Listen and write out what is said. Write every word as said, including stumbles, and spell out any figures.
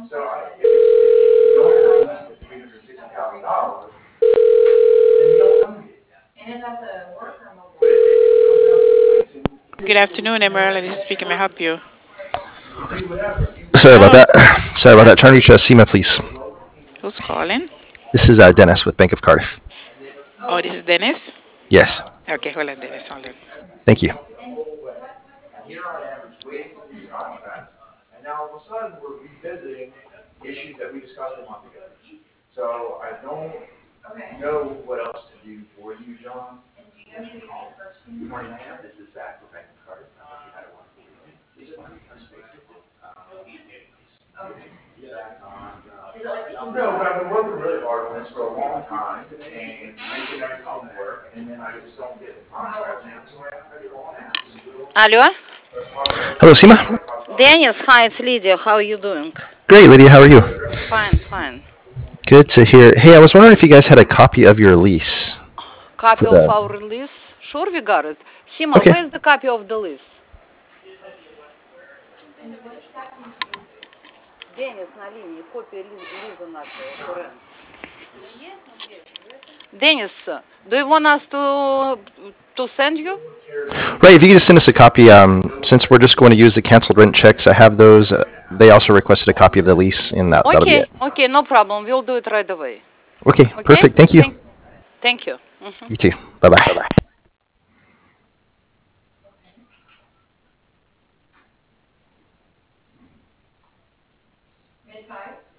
So I, if, if you don't lease the three hundred sixty thousand dollars, then you don't come get it. And if that's a work or mobile. But if it, if it comes down to leasing, Good afternoon, Emerald. This is speaking. May I help you? you do whatever. You Sorry about Hello. that. Sorry about that. Trying to reach uh, SEMA, please. Who's calling? This is uh, Dennis with Bank of Cardiff. Oh, this is Dennis. Yes. Okay, hold on, Dennis. Hold on. Thank you. And here I am just waiting for these contracts, and now all of a sudden we're revisiting issues that we discussed a month ago. So I don't know what else to do for you, John. Good morning, ma'am. This is Zach with Bank of Cardiff. I hope you had a wonderful weekend. Just wanted to touch base with you. Um, Zach on, uh, No, but I've been working really hard on this for a long time and making everything work, and then I just don't get the contracts. And that's why I get on apps. Алло, Hello, SEMA. Dennis, hi, it's Lydia. How are you doing? Great, Lydia. How are you? Fine, fine. Good to hear. Hey, I was wondering if you guys had a copy of your lease for Copy of the. our list? Sure, we got it. Sima, Okay. where's the copy of the list? Денис на линии, копия Лизы нашей, курент. Dennis, do you want us to to send you? Right. If you could just send us a copy, um, since we're just going to use the canceled rent checks, I have those. Uh, they also requested a copy of the lease, and that that'll be Okay, it. okay, no problem. We'll do it right away. Okay. Okay? Perfect. Thank you. Thank, thank you. Mhm. You too. Bye bye. Mid-five?